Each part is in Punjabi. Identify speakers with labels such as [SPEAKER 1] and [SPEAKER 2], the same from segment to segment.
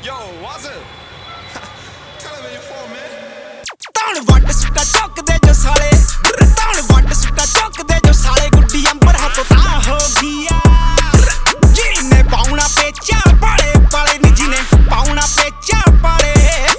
[SPEAKER 1] Yo, what's up? Tell him where you from, man.
[SPEAKER 2] ਤਾਣ ਵੱਟ ਸੁੱਟਾ ਚੁੱਕਦੇ ਜੋ ਸਾਲੇ ਤਾਣ ਵੱਟ ਸੁੱਟਾ ਚੁੱਕਦੇ ਜੋ ਸਾਲੇ ਗੁੱਡੀ ਅੰਬਰ ਹੱਥੋਂ ਤਾਂ ਹੋ ਗਿਆ ਜਿਹਨੇ ਪਾਉਣਾ ਪੇਚਾ ਪਾਲੇ ਪਾਲੇ ਨੀ ਜਿਹਨੇ ਪਾਉਣਾ ਪੇਚਾ ਪਾਲੇ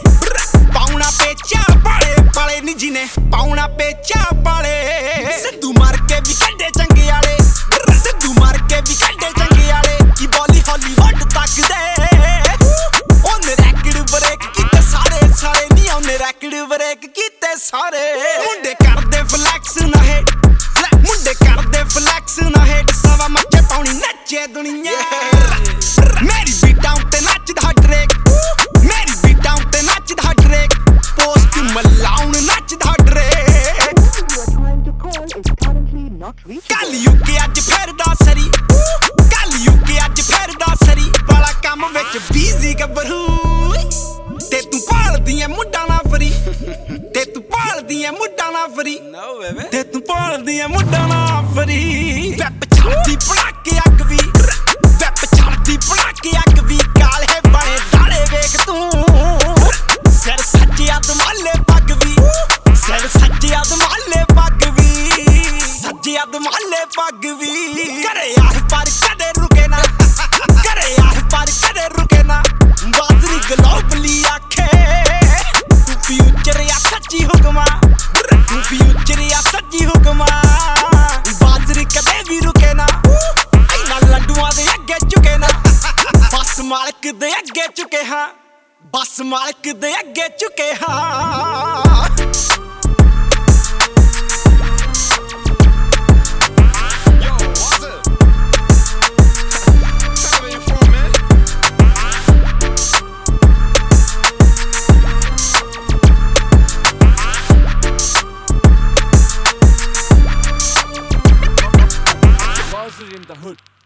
[SPEAKER 2] ਪਾਲੇ ਨੀ ਜਿਹਨੇ ਪਾਉਣਾ ਪੇਚਾ ਪਾਲੇ ਸਿੱਧੂ ਮਾਰ ਕੇ ਵੀ ਕੱਢੇ ਚੰਗੇ ਵਾਲੇ ਸਿੱਧੂ ਮਾਰ ਕੇ ਵੀ ਕੱਢੇ ਚੰਗੇ ਵਾਲੇ ਕੀ ਬੋਲੀ ਹਾਲੀਵੁੱਡ ਤੱਕ ਦੇ ਉਹਨੇ ਰੈਕਡ ਬ੍ਰੇਕ ਕੀਤੇ ਸਾਰੇ ਸਾਰੇ ਨੀ ਉਹਨੇ ਰੈਕਡ ਬ੍ਰੇਕ ਕੀਤੇ ਸਾਰੇ ਮੁੰਡੇ ਕਰਦੇ ਫਲੈਕਸ ਨਾ ਹੈ ਮੁੰਡੇ ਕਰਦੇ ਫਲੈਕਸ ਨਾ ਹੈ ਸਵਾ ਮੱਚੇ ਪਾਉਣੀ ਨੱਚੇ ਦੁਨੀਆ ਮੇਰੀ ਬੀਟਾਂ ਉੱਤੇ ਨੱਚਦਾ ਡਰੇਕ ਮੇਰੀ ਬੀਟਾਂ ਉੱਤੇ ਨੱਚਦਾ ਡਰੇਕ ਪੋਸਟ ਮਲਾਉਣ ਨੱਚਦਾ ਡਰੇਕ ਕੱਲ ਯੂਕੇ ਅੱਜ ਫਿਰਦਾ ਸਰੀ ਕੱਲ ਯੂਕੇ ਅੱਜ ਫਿਰਦਾ ਸਰੀ ਵਾਲਾ ਕੰਮ ਵਿੱਚ ਬੀਜ਼ੀ ਗੱਭਰੂ ਤੇ ਤੂੰ ਭਾਲਦੀ ਐ ਮੁੰਡਾ ਨਾ ਫਰੀ ਤੇ ਤੂੰ ਭਾਲਦੀ ਐ ਮੁੰਡਾ ਨਾ ਫਰੀ ਤੇ ਤੂੰ ਭਾਲਦੀ ਐ ਮੁੰਡਾ ਨਾ ਫਰੀ ਵੈਪ ਛਾਤੀ ਪੜਾਕੇ ਅੱਗ ਵੀ ਵੈਪ ਛਾਤੀ ਪੜਾਕੇ ਅੱਗ ਵੀ ਕਾਲੇ ਬਣੇ ਦਾਲੇ ਵੇਖ ਤੂੰ ਸਿਰ ਸੱਜਿਆ ਦਮਾਲੇ ਪੱਗ ਵੀ ਸਿਰ ਸੱਜਿਆ ਦਮਾਲੇ ਪੱਗ ਵੀ ਸੱਜਿਆ ਦਮਾਲੇ ਪੱਗ ਵੀ ਘਰੇ ਆਹ ਪਰ ਕਦੇ ਰੁਕੇ ਨਾ ਘਰੇ ਆਹ ਪਰ ਕਦੇ ਰੁਕੇ ਨਾ ਬਾਜ਼ਰੀ ਗਲੋਬਲੀ ਆਖੇ ਤੂੰ ਫਿਊਚਰ ਆ ਸੱਚੀ ਹੁਕਮਾ ਤੂੰ ਫਿਊਚਰ ਆ ਸੱਚੀ ਹੁਕਮਾ ਬਾਜ਼ਰੀ ਕਦੇ ਵੀ ਰੁਕੇ ਨਾ ਇਹਨਾਂ ਲੱਡੂਆਂ ਦੇ ਅੱਗੇ ਝੁਕੇ ਨਾ ਬਸ ਮਾਲਕ ਦੇ ਅੱਗੇ ਝੁਕੇ ਹਾਂ ਬਸ ਮਾਲਕ ਦੇ ਅੱਗੇ ਝੁਕੇ ਹਾਂ
[SPEAKER 3] in the hood.